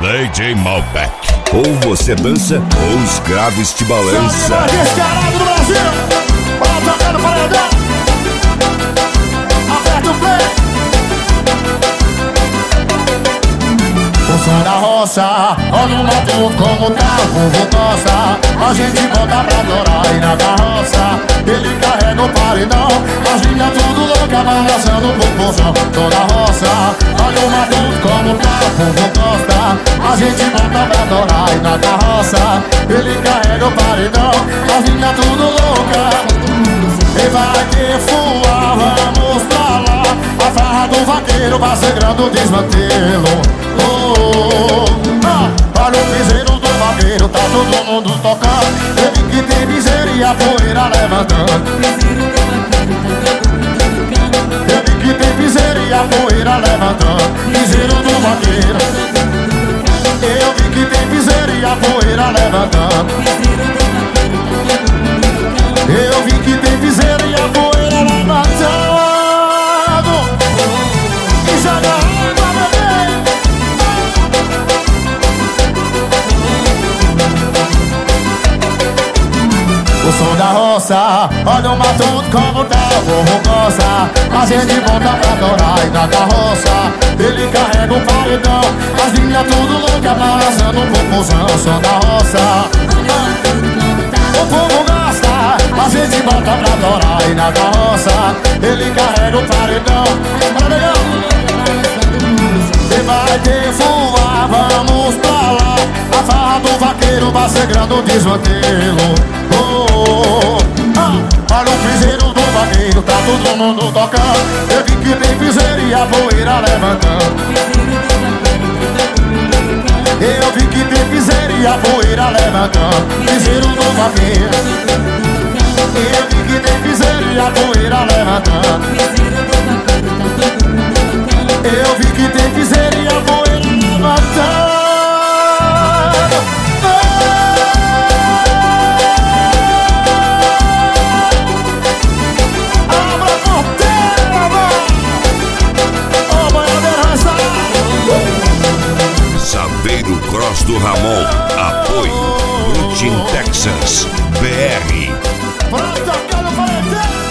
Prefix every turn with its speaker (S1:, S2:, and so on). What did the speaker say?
S1: DJ Malbec. Ou você dança, ou os graves te balança.
S2: Descarado do Brasil, bora tocar no paredão. Aperta o play. O som da roça, olha o mato como tá, o povo gosta. A gente bota pra adorar e na carroça ele carrega o paredão. As linhas tudo louca, balançando o popozão. Toda a roça, olha o mato como tá, o povo gosta. A gente bota pra adorar e na carroça ele carrega o paredão. As linhas tudo louca. E vai que voar, vamos pra lá. A farra do vaqueiro vai segurando o desmantelo. Olha o piseiro do vaqueiro, tá todo mundo tocando. Ele que tem miséria e a poeira levantando. Ele que tem miséria e a poeira levantando. Piseiro do vaqueiro. Eu vi que tem miséria e a poeira levantando. Eu vi que tem piseira e a poeira levantando. E joga água, bebê. O som da roça, olha o mato como tá, o povo gosta. A gente volta pra adorar e na carroça ele carrega o paredão. As linhas tudo louca, balançando o popozão. O som da roça, o povo gosta. A gente volta pra adorar e na carroça ele carrega o paredão. E vai ter voar, vamos pra lá. A farra do vaqueiro vai segurando o desmantelo. Olha o piseiro do vaqueiro, tá todo mundo tocando. Eu vi que tem piseiro e a poeira levantando. Eu vi que tem piseiro e a poeira levantando. Piseiro do vaqueiro. Eu vi que tem piseiro e a poeira levantando. Eu vi que tem piseiro e a poeira levantando.
S1: Saveiro Cross do Ramon. Apoio Brutin Texas BR.
S2: Pra tocar no paredão.